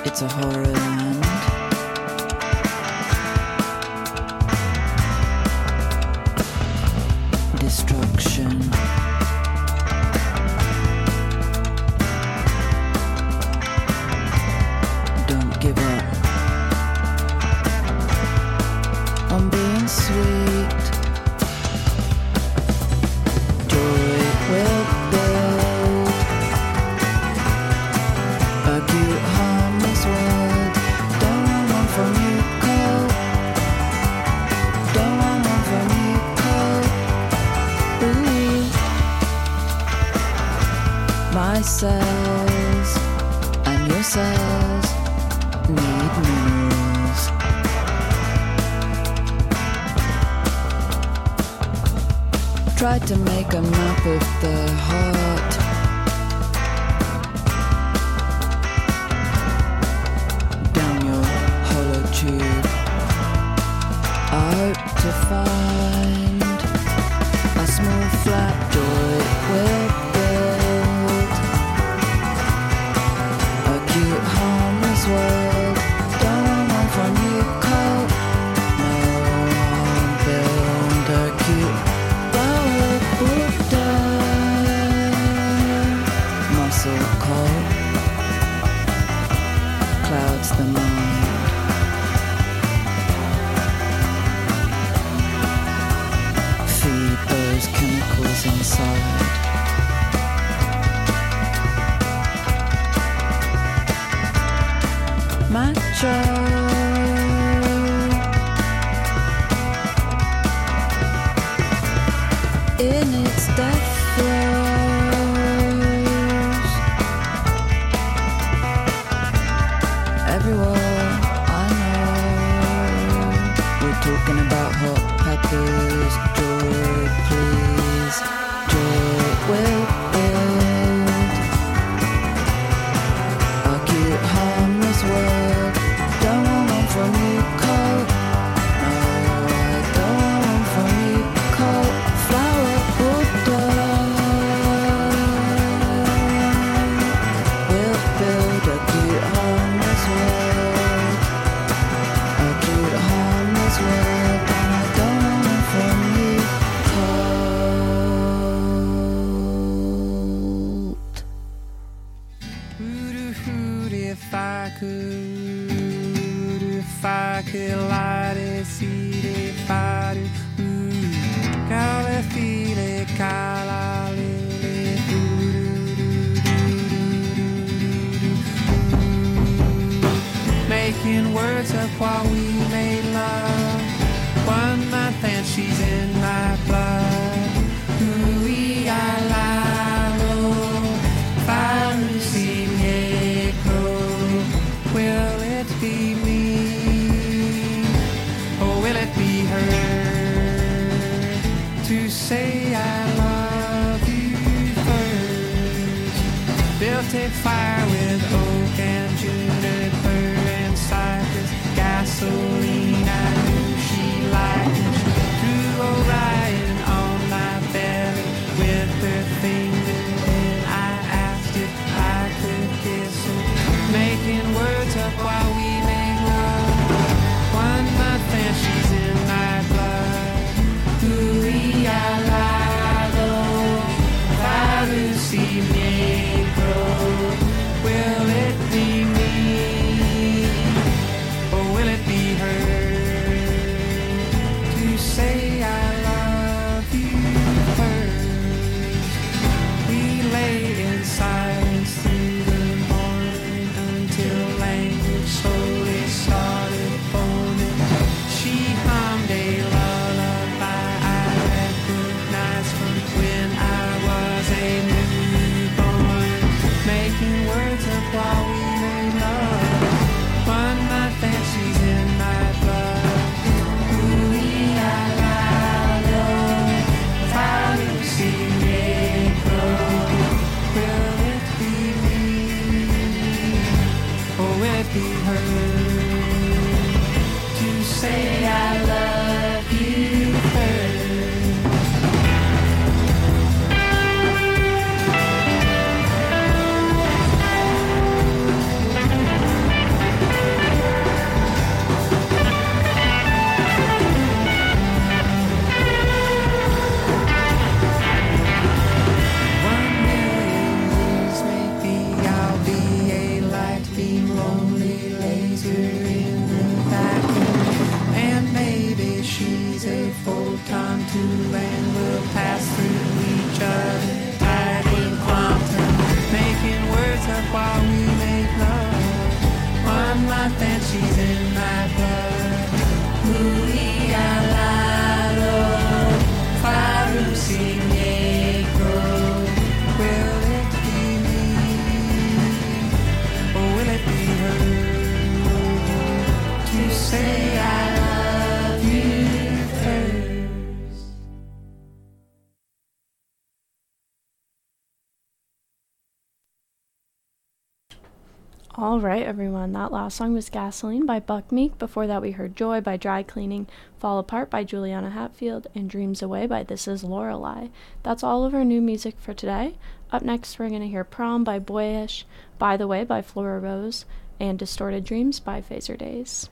It's a horror land. Destruction. Don't give up on being sweet. Joy will build a cute harmless world. Don't want one from you, cold. Don't want one from you, cold. Ooh. My cells and your cells need minerals. Try to make a map of the heart. Down your hollow tube. I hope to find a small flat joy will build a cute harmless world. Don't want one from you, cold. No one build a cute flower Buddha. Muscle cold clouds the mind. Feed those chemicals inside. Macho. In its death throes. Everywhere I know, we're talking about hot peppers. Joy, please. Joy will build a cute harmless world. Don't want one from you, cold. No, I don't want one from you, cold. Flower Buddha will build a cute harmless world. A cute harmless world. And I don't want one from you, cold. If I could light it, see it, fight it, cala file, cala making words up while we made love. 1 month and she's in my blood. Ooh, I lie low, will it be me, or will it be her, to say I love you first? Built a fire with oak and juniper and cypress, gasoline I knew she liked, and she threw Orion on my belly with her finger, and I asked if I could kiss her, making words up while we make love. 1 month and she's in my blood. Ooh, I lie Lucy Negro. Will it be me, or will it be her, to say I love you first? We lay in silence through the morning until language slowly started forming. She hummed a lullaby I recognized from when I was a newborn, making words up while we made love. 1 month and she's in my blood. Ooh, how you see me grow. Will it be me, or will it be her, to say I love you first? she's in my blood. Muy al lado, faro sin negro. Will it be me, or will it be her, to say I love you first? All right, everyone. That last song was Gasoline by Buck Meek. Before that, we heard Joy by Dry Cleaning, Fall Apart by Juliana Hatfield, and Dreams Away by This Is Lorelei. That's all of our new music for today. Up next, we're going to hear Prom by Boyish, By the Way by Flora Rose, and Distorted Dreams by Phaser Days.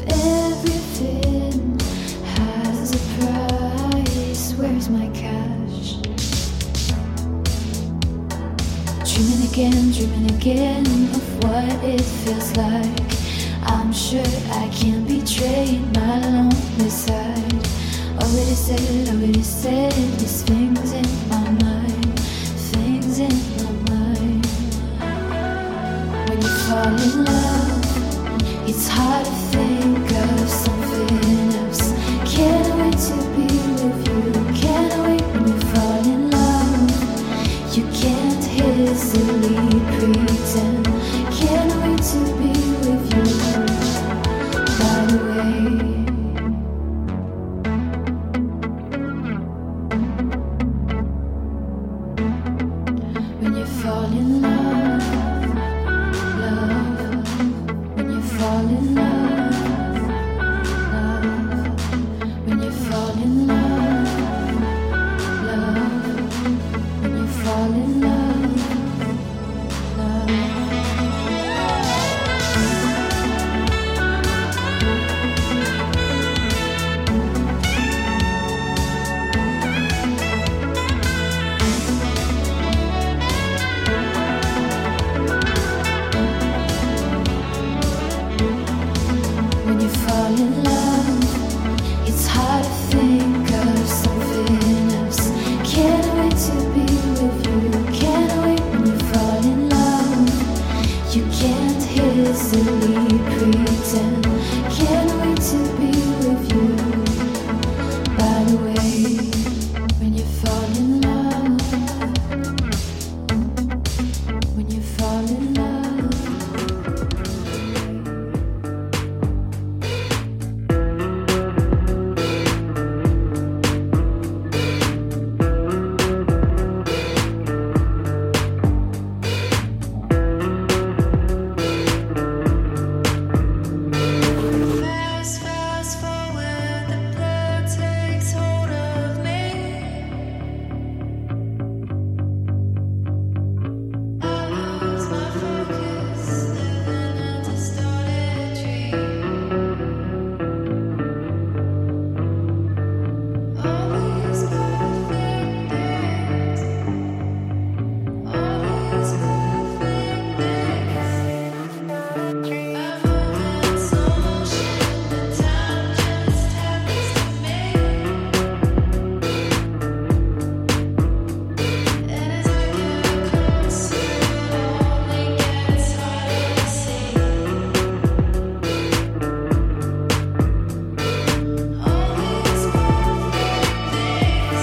Everything has a price. Where's my cash? Dreaming again of what it feels like. I'm sure I can't betray my lonely side. Already said, these things in my mind, things in my mind. When you fall in love, it's hard to think of something else. Can't wait to be with you, can't wait when you fall in love. You can't easily pretend, can't wait to be with you. By the way, when you fall in love, love, when you fall in love, love, when you fall in love, love, when you fall in love, love. When you fall in love, it's hard to think of something else. Can't wait to be with you, can't wait when you fall in love. You can't easily pretend, can't wait to be with you. By the way, when you fall in love, when you fall in love. Fast forward, the blood takes hold of me. I lose my focus, living a distorted dream. All these perfect days, all these perfect days. I've been so motion, the time just happens to me. And as I get closer, it only gets harder to see. All these perfect days,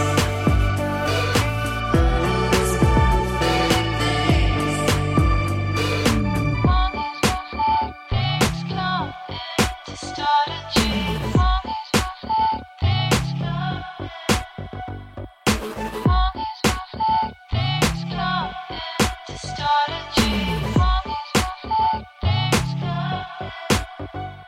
all these perfect days. All these perfect things come to start a dream. All these perfect things come. All these perfect things come to start a dream. All these perfect things come.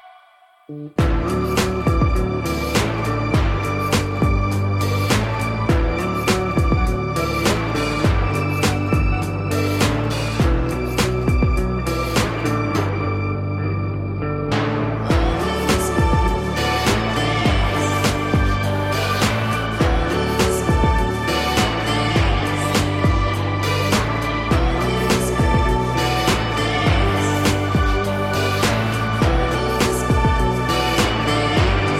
All these perfect days.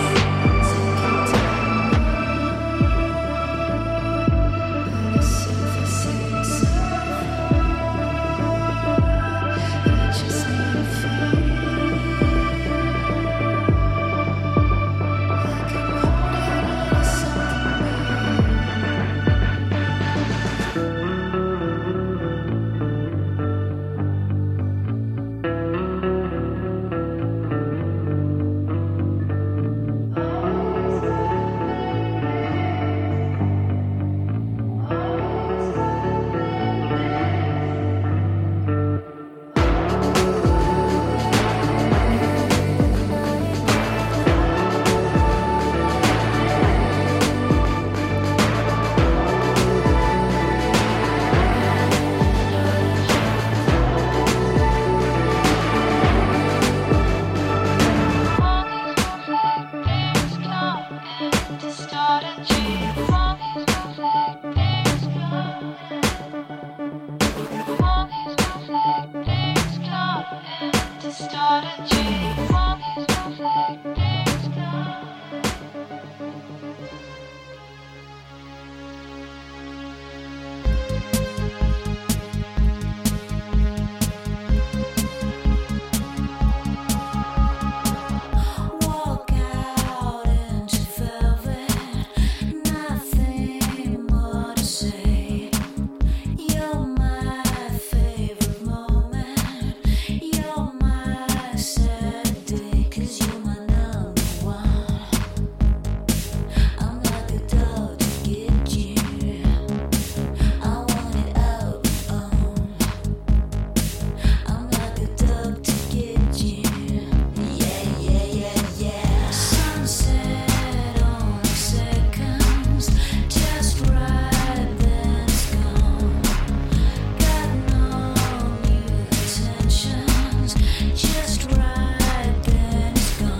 Just right, then it's gone.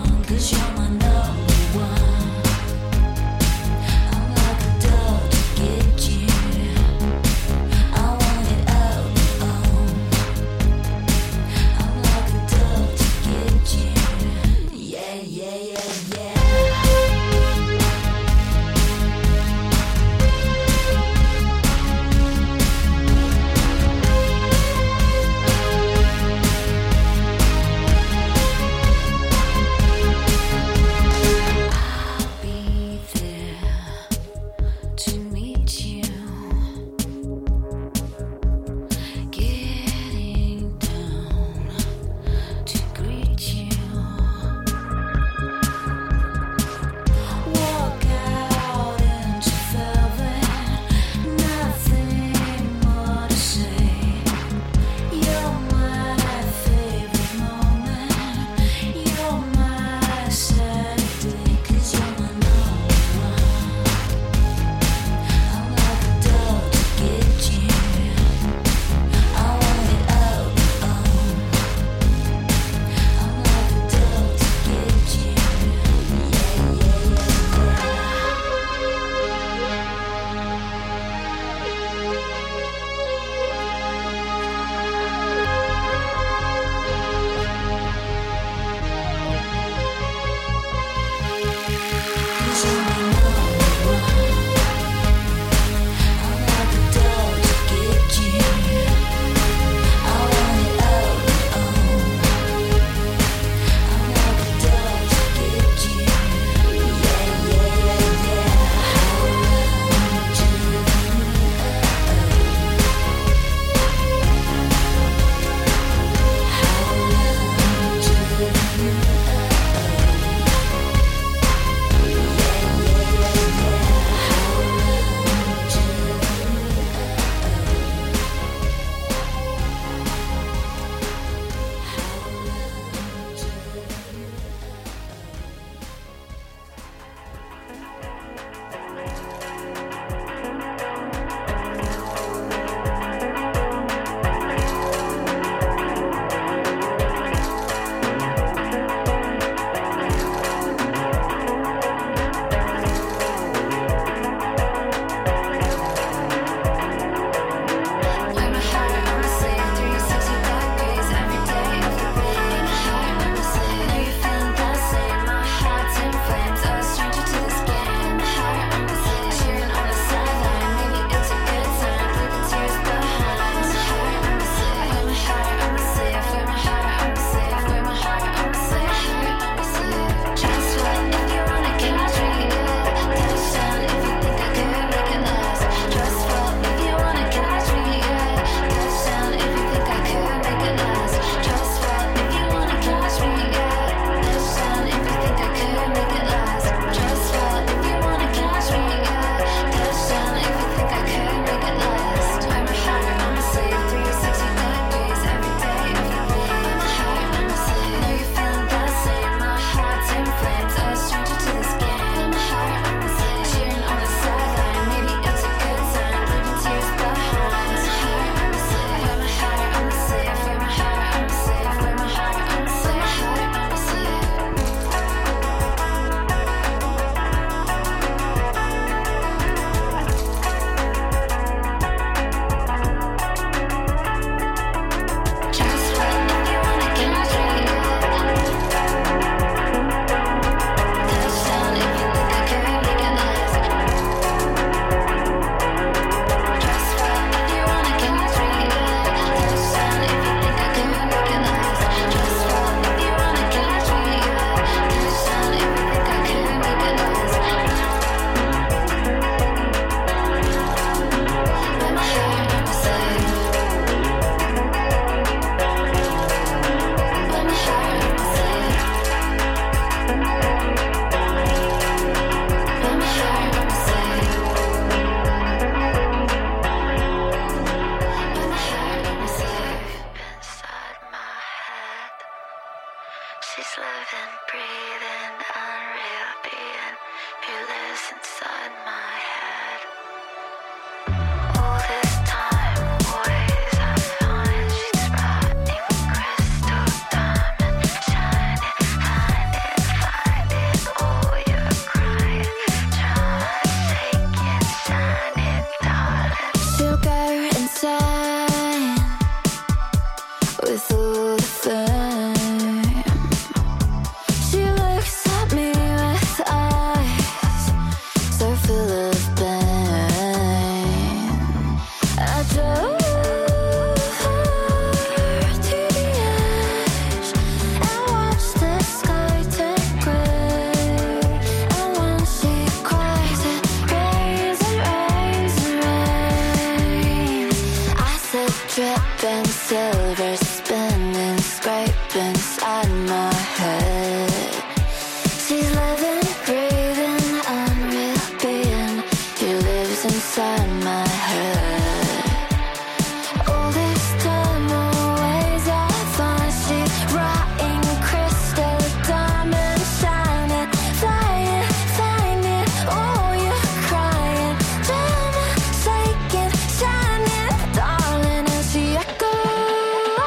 inside my head. All this time, always I find she's writing crystal diamond, shining, find it, oh, you're crying, trying to take it, shine it, darling. She'll go insane with all the fame. She looks at me with eyes so full of pain. I drove her to the edge and watched the sky turn grey. And when she cries, it rains and rains and rains. I said dripping silver, spinning, scraping inside my head. She's living, breathing, unreal being who lives inside my head. All this time, always I find she's writing crystal diamond, shining, flying, finding, oh, you're crying, drama, shaking, shining, darling, and she echoes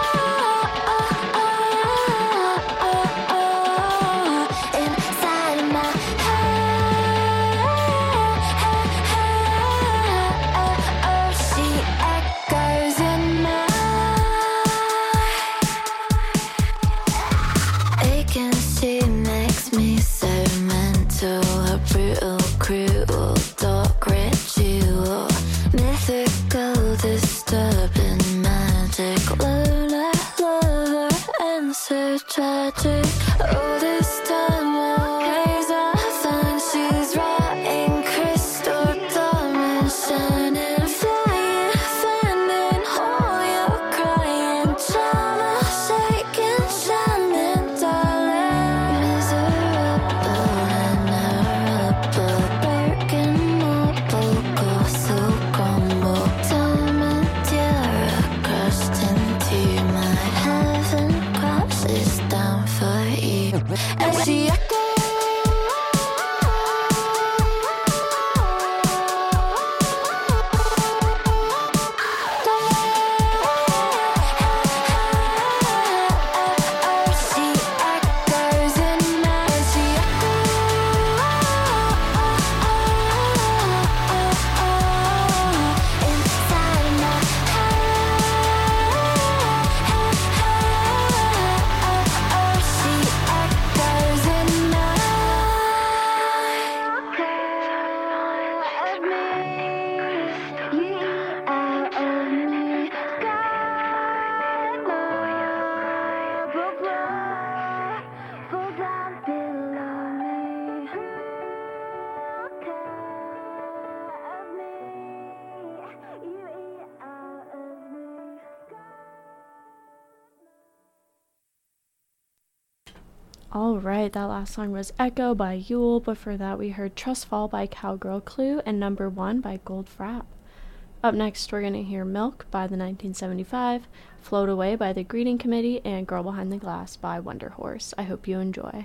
inside my head. She echoes in my vacancy makes me so mental. A brutal, cruel, dark ritual, mythical, disturbing, magic, lunar lover, and so tragic. All this time, always I find she's writing crystal diamond, shining, flying, finding, oh, you're crying, drama, shaking, shining, darling. Miserable, vulnerable, broken, mortal, colossal, crumble, diamond, you're crushed into my heaven, crashes down for you. And she echoes in my inside my head. She echoes in my of me, you out of me, sky above, fall down below me, of me, you out of me. All right, that last song was Echo by Yule. Before that, we heard Trust Fall by Cowgirl Clue and Number One by Gold Frap. Up next, we're going to hear Milk by the 1975, Float Away by the Greeting Committee, and Girl Behind the Glass by Wonder Horse. I hope you enjoy.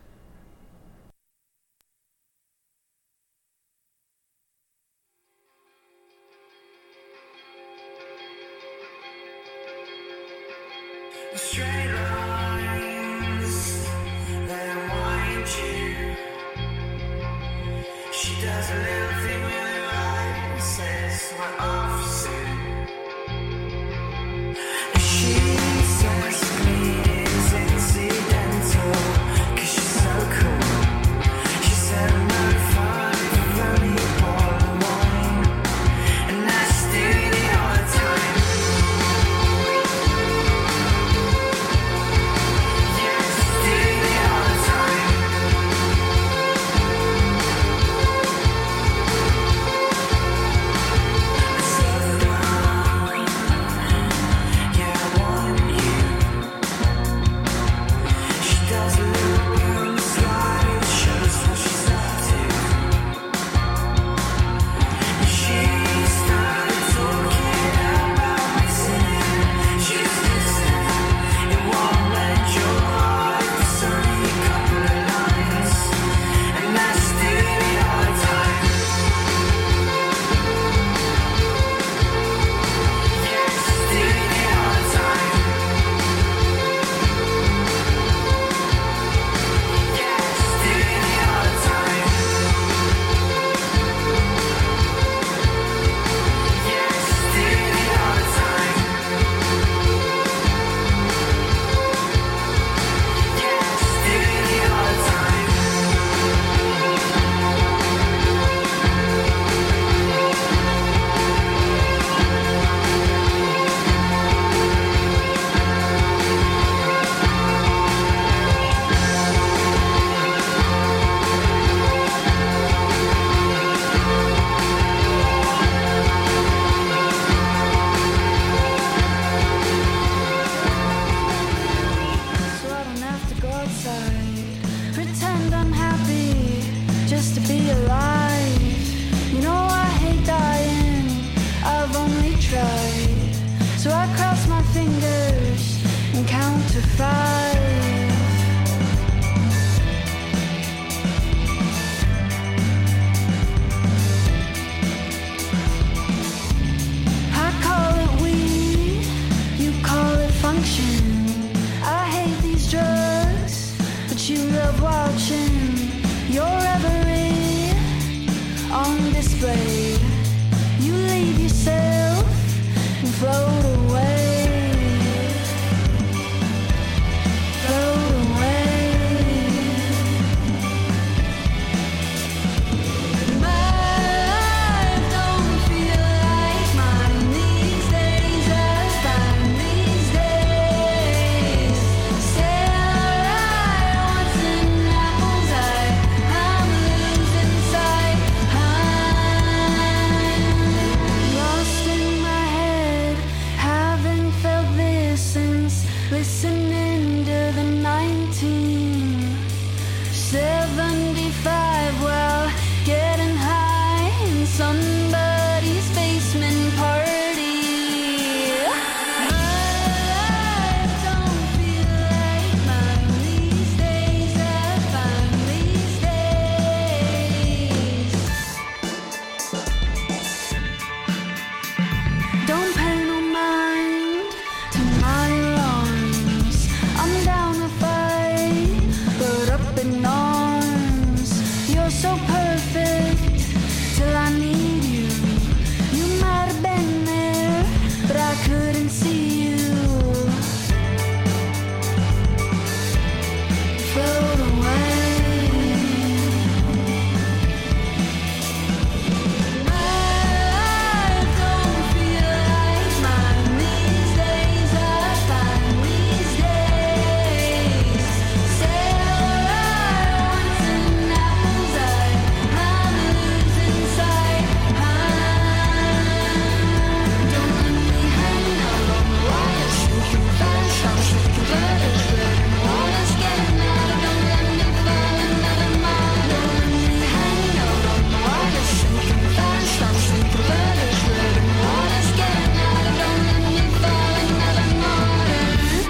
Straight lines that wind you. She does a little thing with her eyes, says we're off soon. She says to me it's incidental, 'cause she's so cool. She said I'm not fine for only a bottle of wine, and that's doing it all the time. Yes, doing it all the time. 75 while getting high in somebody's basement party. My life don't feel like mine these days. I find these days. Don't pay no mind to my alarms. I'm down to fight, but up in arms. You're so perfect till I need you. You might have been there, but I couldn't see you. Float away. My life don't feel like mine these days. I find these days. Sail right once in apple's eye. I'm losing sight. Don't let me hang out on the wire, sinking fast. I'm sinking vertebrae. Water's getting out. Don't let me fall another mile. Don't let me hang out on the wire, sinking fast. I'm sinking vertebrae. Water's getting out. Don't let me fall another mile.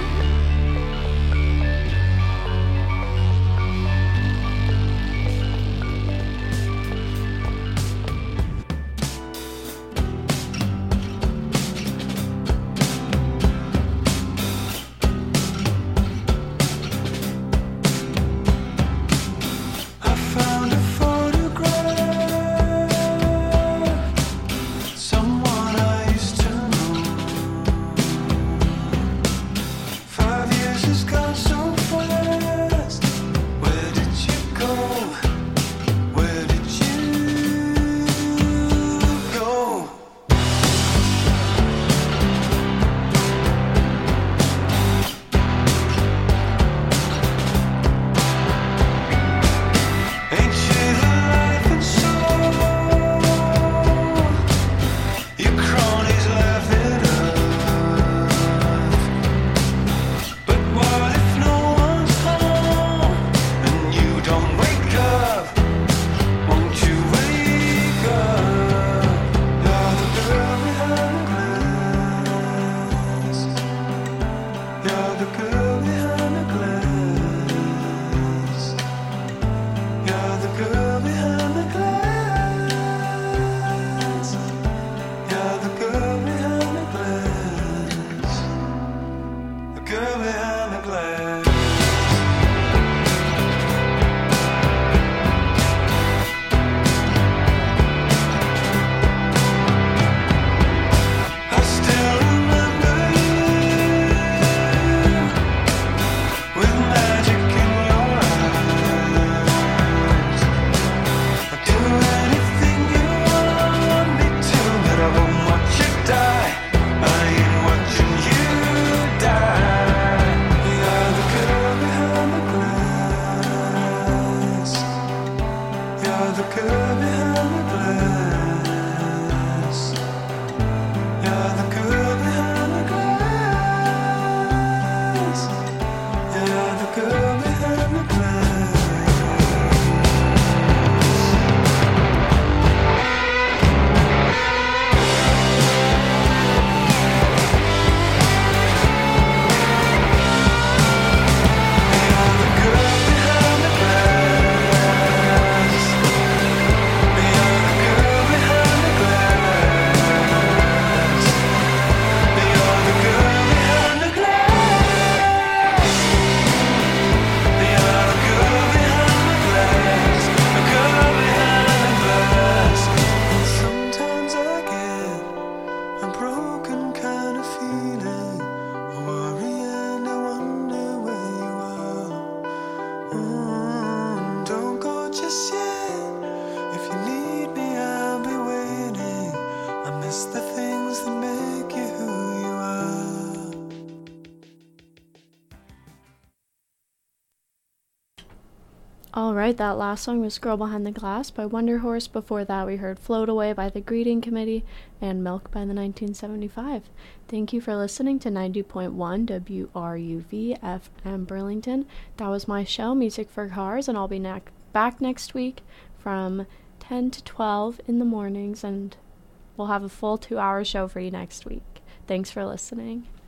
I found a photograph, someone I used to know. 5 years has gone so fast. Where did you go? Where did you go? Ain't you the life and soul? Your cronies laugh it up. But what if no one's home and you don't wake up? Won't you wake up? You're the girl behind the glass. You're the girl behind the glass. You're the girl behind the glass. You're the girl behind the glass. The girl behind the glass. I still remember you with magic in your eyes. I'd do anything you want me to, but I won't watch you die. I ain't watching you die. You're the girl behind the glass. You're the girl behind the glass. You're the girl behind the glass. You're the girl behind the glass. You're the girl behind the glass. You're the girl behind the glass. You're the girl behind the glass. You're the girl behind the glass. The girl behind the glass. Sometimes I get a broken kind of feeling. I worry and I wonder where you are. Don't go just yet. If you need me, I'll be waiting. I miss the things that make you who you are. All right, that last song was Girl Behind the Glass by Wonder Horse. Before that, we heard Float Away by the Greeting Committee and Milk by the 1975. Thank you for listening to 90.1 WRUV FM Burlington. That was my show, Music for Cars, and I'll be back next week from 10 to 12 in the mornings, and we'll have a full 2-hour show for you next week. Thanks for listening.